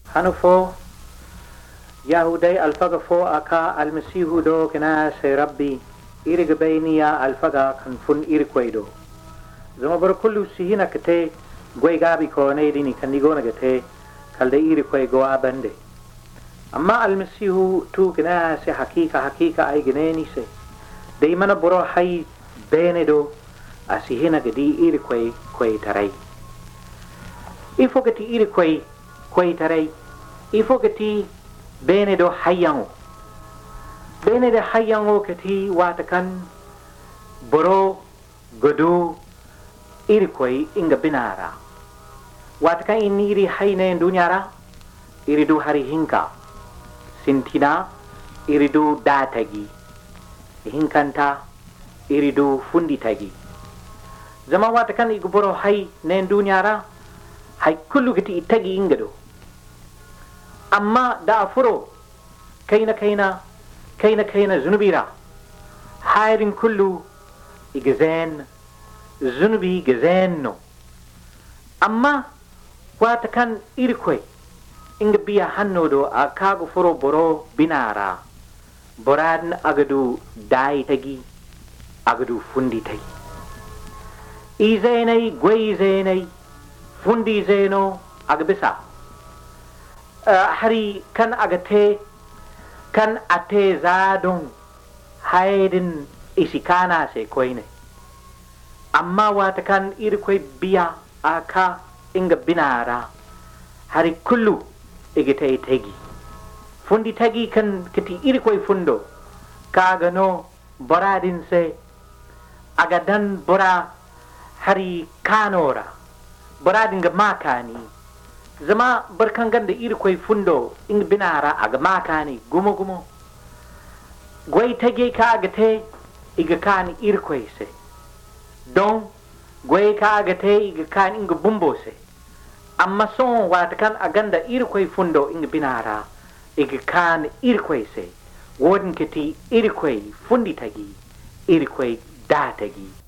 hanufo yahudai alfaga fo aka almasihu do kana sai rabbi iriga bayniya alfaga kan fun irkoido zama bar kullu sihina kate goy gabi ko ne dini kan digo na gate kalde irkoi go abande amma almasihu tu kana sai hakika ay gneni sai dai mana boro hay benedo asihina gadi irkoi koi tarai ifo gati irkoi koi tarai ifo gati benedo hayyango benede hayyango kati watakan boro godu irkoi inga binara watakan iniri hayne dunyara iridu hari hinka sintina iridu datagi hinkanta iridu funditagi zama watakan iguboro hay ne dunyara hay kullu gati itagi ingado amma da furo kaina zunubira hairin kullu igzen zunubi gezenno amma wata kan irkoi inga biya hannodo a kago furo boro binara boradin agadu dai tagi agadu fundi tagi izenai gwai zenai fundi zeno agbisa hari kan agate kan ate zadon haidin isikana se koine amma wata kan irkoi biya aka inga binara hari kullu igite tegi fundi tagi kan kiti irkoi fundo kaga no boradin se agadan bora hari kanora boradin ga makani zama barkan ganda irkoi fundo in binara aga makani gumo gwai tage ka agate iga kan irkoi se don gwai ka agate iga kan inga bumbo se amma son wata kan aganda irkoi fundo in binara iga kan irkoi se wodin kiti irkoi fundi tagi irkoi da tagi